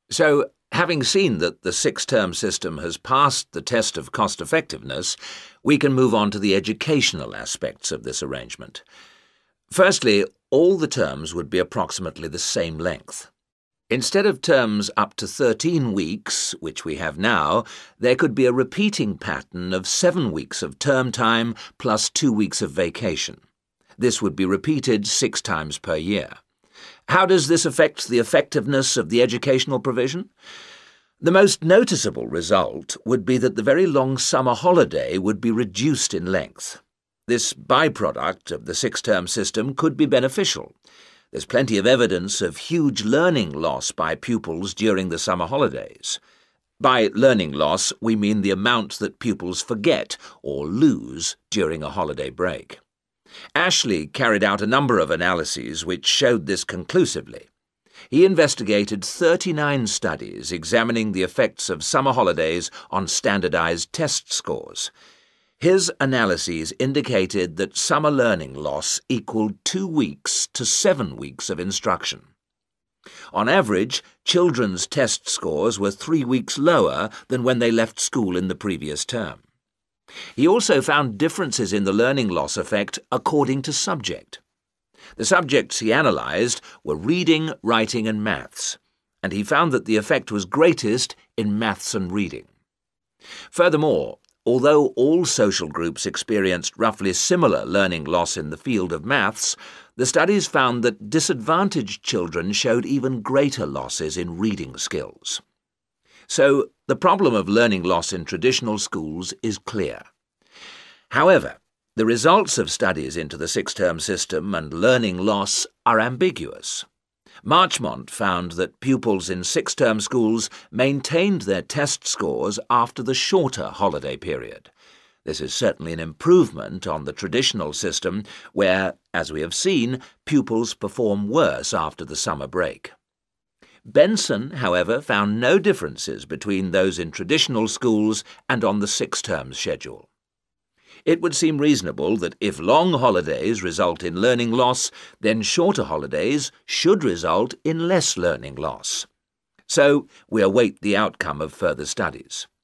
So, having seen that the six-term system has passed the test of cost-effectiveness, we can move on to the educational aspects of this arrangement. Firstly, all the terms would be approximately the same length. Instead of terms up to 13 weeks, which we have now, there could be a repeating pattern of 7 weeks of term time plus 2 weeks of vacation. This would be repeated 6 times per year. How does this affect the effectiveness of the educational provision? The most noticeable result would be that the very long summer holiday would be reduced in length. This byproduct of the six-term system could be beneficial. There's plenty of evidence of huge learning loss by pupils during the summer holidays. By learning loss, we mean the amount that pupils forget or lose during a holiday break. Ashley carried out a number of analyses which showed this conclusively. He investigated 39 studies examining the effects of summer holidays on standardized test scores. His analyses indicated that summer learning loss equaled 2 weeks to 7 weeks of instruction. On average, children's test scores were 3 weeks lower than when they left school in the previous term. He also found differences in the learning loss effect according to subject. The subjects he analysed were reading, writing and maths, and he found that the effect was greatest in maths and reading. Furthermore, although all social groups experienced roughly similar learning loss in the field of maths, the studies found that disadvantaged children showed even greater losses in reading skills. So, the problem of learning loss in traditional schools is clear. However, the results of studies into the six-term system and learning loss are ambiguous. Marchmont found that pupils in six-term schools maintained their test scores after the shorter holiday period. This is certainly an improvement on the traditional system where, as we have seen, pupils perform worse after the summer break. Benson, however, found no differences between those in traditional schools and on the six-term schedule. It would seem reasonable that if long holidays result in learning loss, then shorter holidays should result in less learning loss. So we await the outcome of further studies.